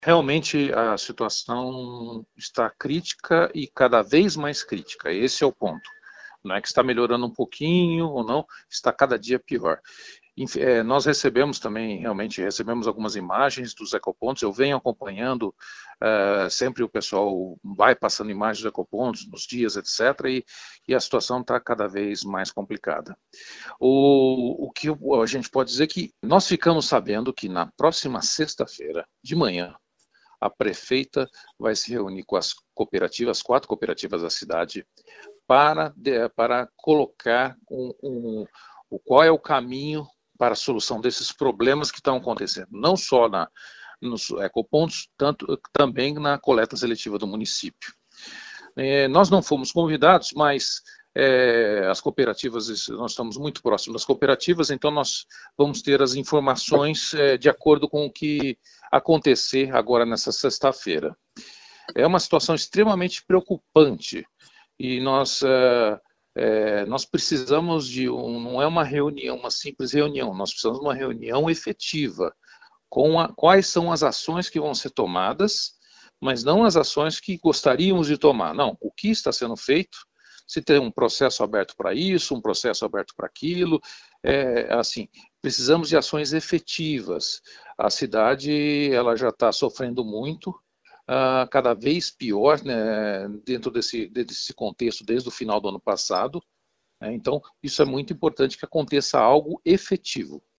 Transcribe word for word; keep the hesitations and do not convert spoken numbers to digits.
Realmente a situação está crítica e cada vez mais crítica, esse é o ponto. Não é que está melhorando um pouquinho ou não, está cada dia pior. É, nós recebemos também, realmente, recebemos algumas imagens dos ecopontos, eu venho acompanhando, uh, sempre o pessoal vai passando imagens dos ecopontos, nos dias, etcétera, e, e a situação está cada vez mais complicada. O, o que a gente pode dizer é que nós ficamos sabendo que na próxima sexta-feira, de manhã, a prefeita vai se reunir com as cooperativas, as quatro cooperativas da cidade, para, para colocar um, um, o qual é o caminho para a solução desses problemas que estão acontecendo, não só na, nos ecopontos, tanto também na coleta seletiva do município. É, nós não fomos convidados, mas é, as cooperativas, nós estamos muito próximos das cooperativas, então nós vamos ter as informações é, de acordo com o que acontecer agora nessa sexta-feira. É uma situação extremamente preocupante e nós, é, é, nós precisamos de, um, não é uma reunião, uma simples reunião, nós precisamos de uma reunião efetiva, com a, quais são as ações que vão ser tomadas, mas não as ações que gostaríamos de tomar, não, o que está sendo feito, se tem um processo aberto para isso, um processo aberto para aquilo, é, assim, precisamos de ações efetivas. A cidade, ela já está sofrendo muito, uh, cada vez pior, né, dentro desse, desse contexto, desde o final do ano passado, né, então isso é muito importante que aconteça algo efetivo.